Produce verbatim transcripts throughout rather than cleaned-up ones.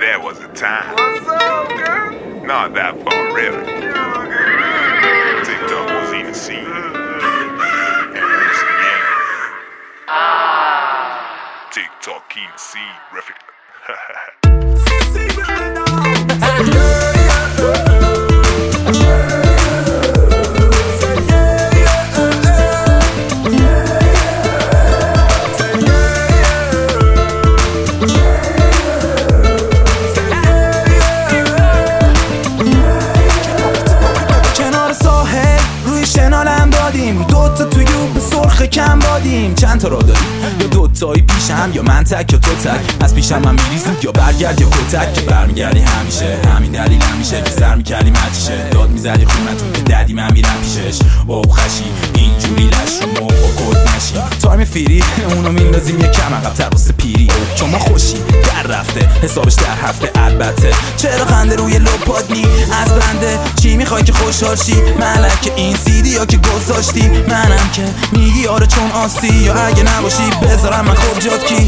There was a time. What's up, girl? Not that far, really. TikTok was in the scene. And once again, ah. TikTok in the scene, Refik. دوتا تو یوب سرخ کم بادیم، چند تا را داریم یا دوتایی پیشم یا من تک یا تو تک، از پیشم من میری زود یا برگرد یا کتک، که برمیگردی همیشه همین دلیل همیشه که سر میکردی مچشه، داد میزدی خونتون که ددی من میرم پیشش، واو خشی اینجوری لش رو مو با کد نشیم، تایم فیری اونو میندازیم یه کم عقب‌تر واسه پیری، چون ما خوشیم در رفته حسابش در هفته، البته چرا خنده روی لپات نی از بنده، چی میخوای که خوشحال شی ملک این سیدی یا که گذاشتی، منم که میگی آره چون آستی، یا اگه نباشی بذارم من خوب جات کی.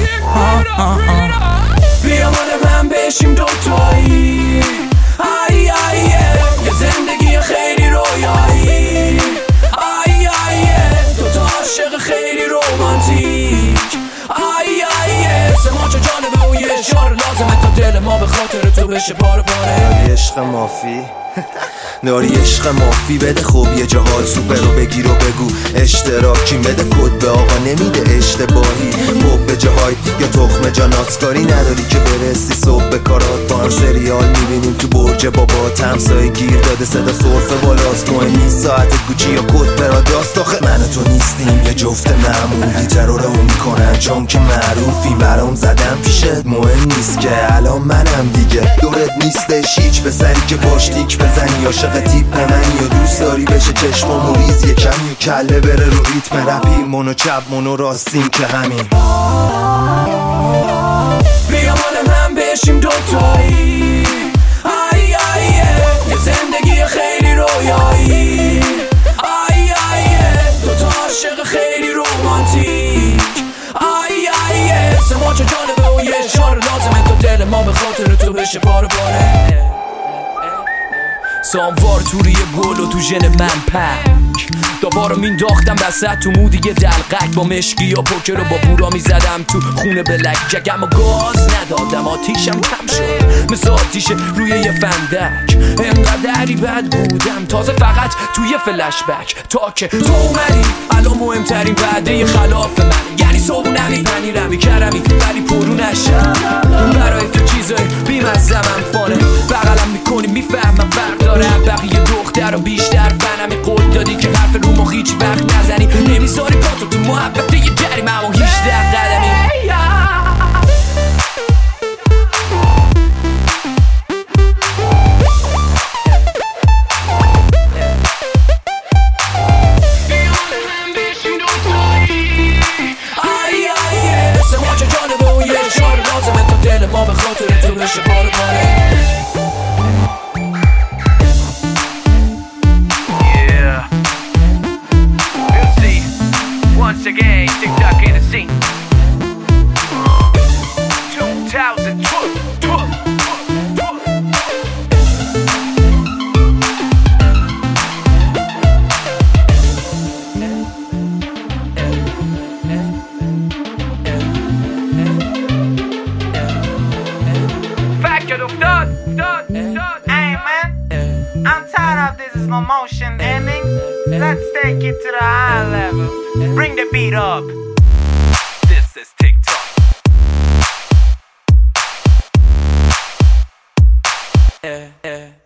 بیا مال من بشیم دوتایی، ای ای یه زندگی خیلی رویایی، ای ای دوتا عاشق خیلی رومانتیک، ای ای سه ماچه جانبه و یه اشاره لازمه تا دل ما به خاطر تو بشه پاره پاره. عشق مافی داری عشق مافی بده، خوب یه جا حال سوپر رو بگیر و بگو اشتراکی بده، کد به آقا نمیده اشتباهی، خوب به جاهای یا تخم جاناتکاری نداری که برسی صبح به کارات، با هم سریال میبینیم تو برج بابا، همسایه گیر داده صدا سرفه بالاست، مهم نیست ساعت گوچی یا کد براداست، آخه من و تو نیستیم یه جفت معمولی، ترورمون میکنن چون که معروفیم، برام زدم پیشت مهم نیست که الان منم دیگه، دورت نیستش هیچ پسری که باش تیک بزنی، عاشق تیپ منی یا دوست داری بشه چشمامو ریز یه کمی و کله بره رو ریتم رپی، منو چپ منو راستیم که همین. بیا مال من بشیم دوتایی، ای ای یه زندگی خیلی رویایی، ای ای دوتا عاشق خیلی رومانتیک، ای ای سه ماچه جانبه و یه اشاره لازمه تا دل ما به خاطر تو بشه پاره پاره. ساموار توری گل و تو ژن من پک، داوارو مینداختم وسط تو مودی دلقک، با مشکی یا پوکر رو با بورا میزدم تو خونه بلک جک، اما گاز ندادم آتیشم کم شد مثل آتیش روی یه فندک، انقدری بد بودم تازه فقط توی فلش بک، تا که تو اومدی الان مهمترین وعده خلاف من، یعنی صبونمی پنیرمی کرمی ولی پرو نشم، برای تو چیزای بیمزم هم فانه، بغلم میکنی میفهمم فرق داره بقیه دختر و بیشتر فنمی، قول دادی که حرف رو ما هیچ وقت نزنی، نمیذاری پاتو تو محبت یه جریم اما هیچ در قدمی. سه ماچه جانبه و یه اشاره لازمه تا دل ما به خاطر تو بشه پاره پاره. Once again, TikTok in the scene. two thousand twelve, twelve, twelve. Factor of done, done, done. Hey man, I'm tired of this slow motion ending. Let's take it to the high level. Bring the beat up. This is TikTok. Eh, eh.